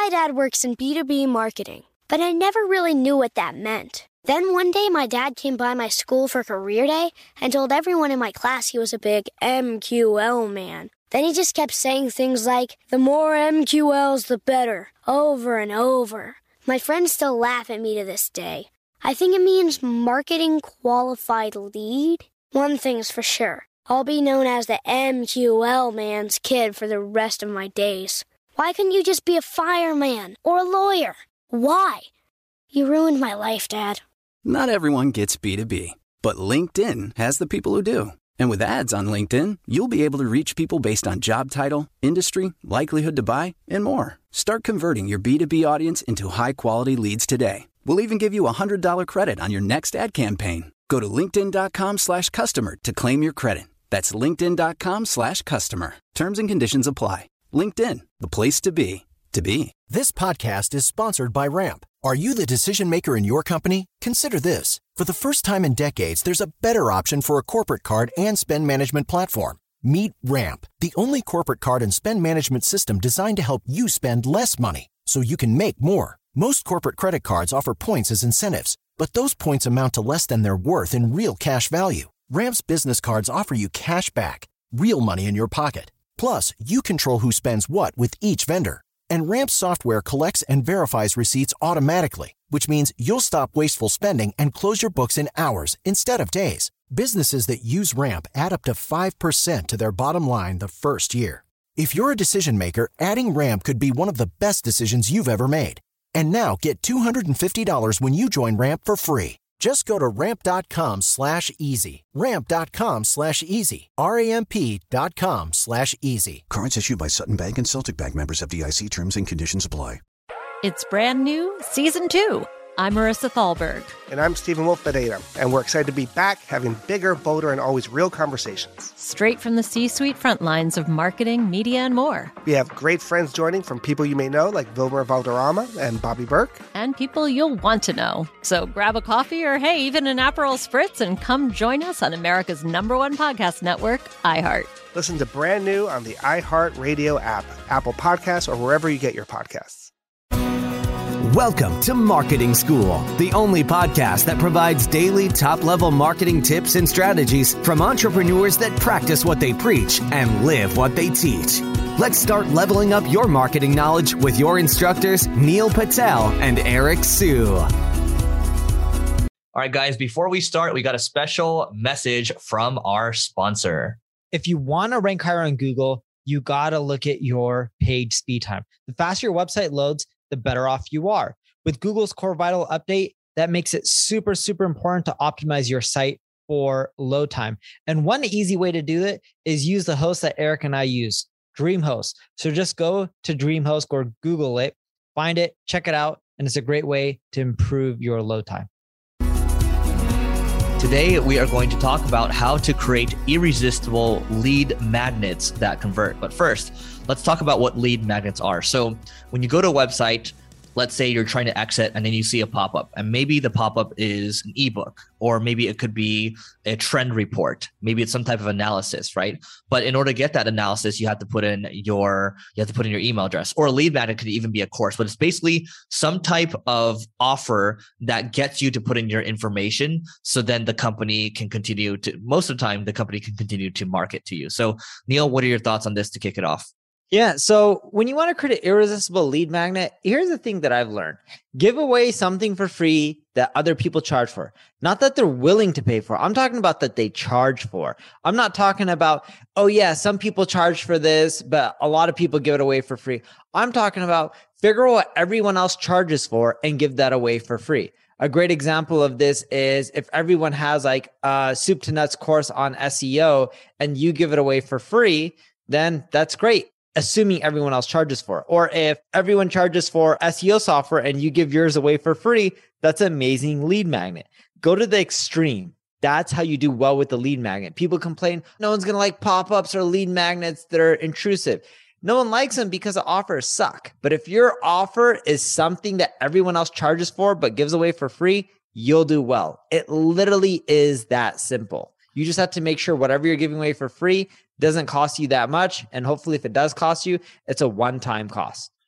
My dad works in B2B marketing, but I never really knew what that meant. Then one day, my dad came by my school for career day and told everyone in my class he was a big MQL man. Then he just kept saying things like, the more MQLs, the better, over and over. My friends still laugh at me to this day. I think it means marketing qualified lead. One thing's for sure, I'll be known as the MQL man's kid for the rest of my days. Why couldn't you just be a fireman or a lawyer? Why? You ruined my life, Dad. Not everyone gets B2B, but LinkedIn has the people who do. And with ads on LinkedIn, you'll be able to reach people based on job title, industry, likelihood to buy, and more. Start converting your B2B audience into high-quality leads today. We'll even give you a $100 credit on your next ad campaign. Go to linkedin.com/customer to claim your credit. That's linkedin.com/customer. Terms and conditions apply. LinkedIn, the place to be, to be. This podcast is sponsored by Ramp. Are you the decision maker in your company? Consider this. For the first time in decades, there's a better option for a corporate card and spend management platform. Meet Ramp, the only corporate card and spend management system designed to help you spend less money so you can make more. Most corporate credit cards offer points as incentives, but those points amount to less than their worth in real cash value. Ramp's business cards offer you cash back, real money in your pocket. Plus, you control who spends what with each vendor. And Ramp's software collects and verifies receipts automatically, which means you'll stop wasteful spending and close your books in hours instead of days. Businesses that use Ramp add up to 5% to their bottom line the first year. If you're a decision maker, adding Ramp could be one of the best decisions you've ever made. And now get $250 when you join Ramp for free. Just go to ramp.com/easy. Ramp.com/easy. RAMP.com/easy. Cards issued by Sutton Bank and Celtic Bank, members FDIC. Terms and conditions apply. It's brand new, Season 2. I'm Marissa Thalberg. And I'm Stephen Wolf-Fadeda. And we're excited to be back having bigger, bolder, and always real conversations. Straight from the C-suite front lines of marketing, media, and more. We have great friends joining from people you may know, like Wilmer Valderrama and Bobby Burke. And people you'll want to know. So grab a coffee or, hey, even an Aperol Spritz and come join us on America's #1 podcast network, iHeart. Listen to Brand New on the iHeart Radio app, Apple Podcasts, or wherever you get your podcasts. Welcome to Marketing School, the only podcast that provides daily top-level marketing tips and strategies from entrepreneurs that practice what they preach and live what they teach. Let's start leveling up your marketing knowledge with your instructors, Neil Patel and Eric Sue. All right, guys, before we start, we got a special message from our sponsor. If you want to rank higher on Google, you got to look at your page speed time. The faster your website loads, the better off you are. With Google's Core Vital update, that makes it super, super important to optimize your site for load time. And one easy way to do it is use the host that Eric and I use, DreamHost. So just go to DreamHost or Google it, find it, check it out, and it's a great way to improve your load time. Today, we are going to talk about how to create irresistible lead magnets that convert. But first, let's talk about what lead magnets are. So when you go to a website, let's say you're trying to exit and then you see a pop-up, and maybe the pop-up is an ebook, or maybe it could be a trend report. Maybe it's some type of analysis, right? But in order to get that analysis, you have to put in your email address, or a lead magnet could even be a course, but it's basically some type of offer that gets you to put in your information. So then the company can continue to, most of the time, the company can continue to market to you. So Neil, what are your thoughts on this to kick it off? Yeah. So when you want to create an irresistible lead magnet, here's the thing that I've learned. Give away something for free that other people charge for. Not that they're willing to pay for. I'm talking about that they charge for. I'm not talking about, oh yeah, some people charge for this, but a lot of people give it away for free. I'm talking about figure out what everyone else charges for and give that away for free. A great example of this is if everyone has like a soup to nuts course on SEO and you give it away for free, then that's great, assuming everyone else charges for it. Or if everyone charges for SEO software and you give yours away for free, that's an amazing lead magnet. Go to the extreme. That's how you do well with the lead magnet. People complain, no one's going to like pop-ups or lead magnets that are intrusive. No one likes them because the offers suck. But if your offer is something that everyone else charges for but gives away for free, you'll do well. It literally is that simple. You just have to make sure whatever you're giving away for free doesn't cost you that much. And hopefully if it does cost you, it's a one-time cost.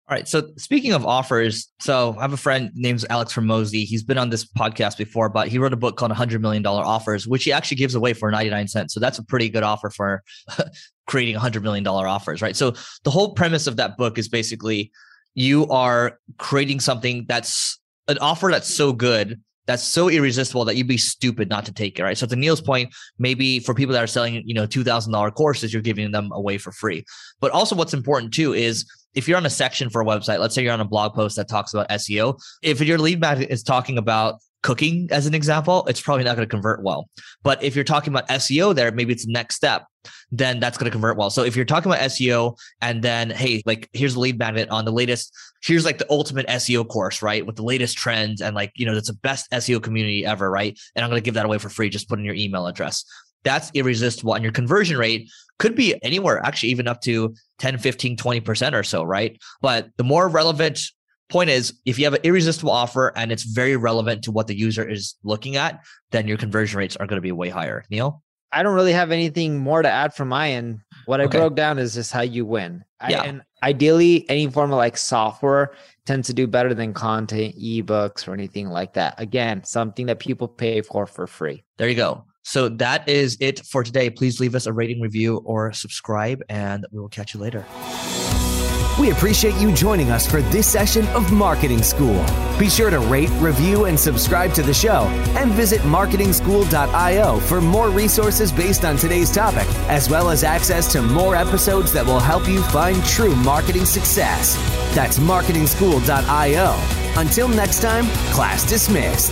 All right. So speaking of offers, so I have a friend named Alex Hormozi. He's been on this podcast before, but he wrote a book called $100 Million Offers, which he actually gives away for 99 cents. So that's a pretty good offer for creating $100 million offers, right? So the whole premise of that book is basically you are creating something that's an offer that's so good, that's so irresistible that you'd be stupid not to take it, right? So to Neil's point, maybe for people that are selling, $2,000 courses, you're giving them away for free. But also what's important too is if you're on a section for a website, let's say you're on a blog post that talks about SEO, if your lead magnet is talking about cooking as an example, it's probably not going to convert well. But if you're talking about SEO there, maybe it's the next step, then that's going to convert well. So if you're talking about SEO and then, hey, like here's a lead magnet on the latest, here's like the ultimate SEO course, right? With the latest trends and like, that's the best SEO community ever, right? And I'm going to give that away for free. Just put in your email address. That's irresistible. And your conversion rate could be anywhere, actually, even up to 10, 15, 20% or so, right? But the more relevant point is, if you have an irresistible offer and it's very relevant to what the user is looking at, then your conversion rates are going to be way higher. Neil? I don't really have anything more to add from my end. What I broke down is just how you win. And ideally, any form of like software tends to do better than content, ebooks, or anything like that. Again, something that people pay for free. There you go. So that is it for today. Please leave us a rating, review, or subscribe, and we will catch you later. We appreciate you joining us for this session of Marketing School. Be sure to rate, review, and subscribe to the show, and visit marketingschool.io for more resources based on today's topic, as well as access to more episodes that will help you find true marketing success. That's marketingschool.io. Until next time, class dismissed.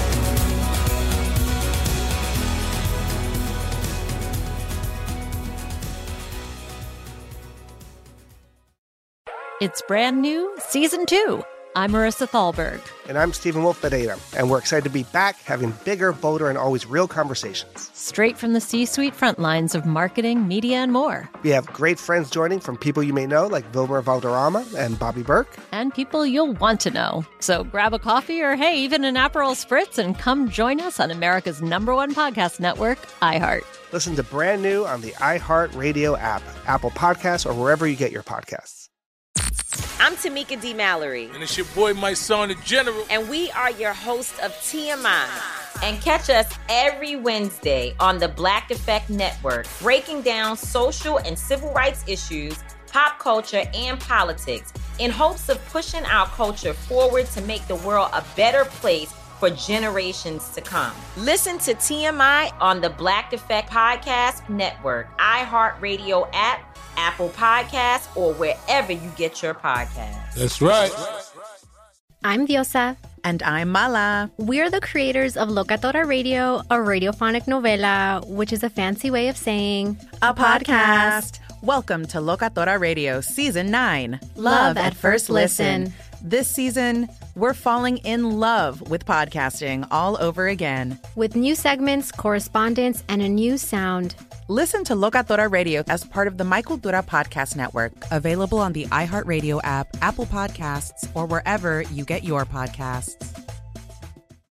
It's brand new, Season 2. I'm Marissa Thalberg. And I'm Stephen Wolf Pereira. And we're excited to be back having bigger, bolder, and always real conversations. Straight from the C-suite front lines of marketing, media, and more. We have great friends joining from people you may know, like Wilmer Valderrama and Bobby Burke. And people you'll want to know. So grab a coffee or, hey, even an Aperol Spritz and come join us on America's #1 podcast network, iHeart. Listen to brand new on the iHeart Radio app, Apple Podcasts, or wherever you get your podcasts. I'm Tamika D. Mallory. And it's your boy, my son, the General. And we are your hosts of TMI. And catch us every Wednesday on the Black Effect Network, breaking down social and civil rights issues, pop culture, and politics in hopes of pushing our culture forward to make the world a better place for generations to come. Listen to TMI on the Black Effect Podcast Network, iHeartRadio app, Apple Podcasts, or wherever you get your podcasts. That's right. I'm Diosa. And I'm Mala. We're the creators of Locatora Radio, a radiophonic novela, which is a fancy way of saying a podcast. Welcome to Locatora Radio Season 9. Love at First Listen. This season, we're falling in love with podcasting all over again. With new segments, correspondence, and a new sound. Listen to Locatora Radio as part of the My Cultura Podcast Network. Available on the iHeartRadio app, Apple Podcasts, or wherever you get your podcasts.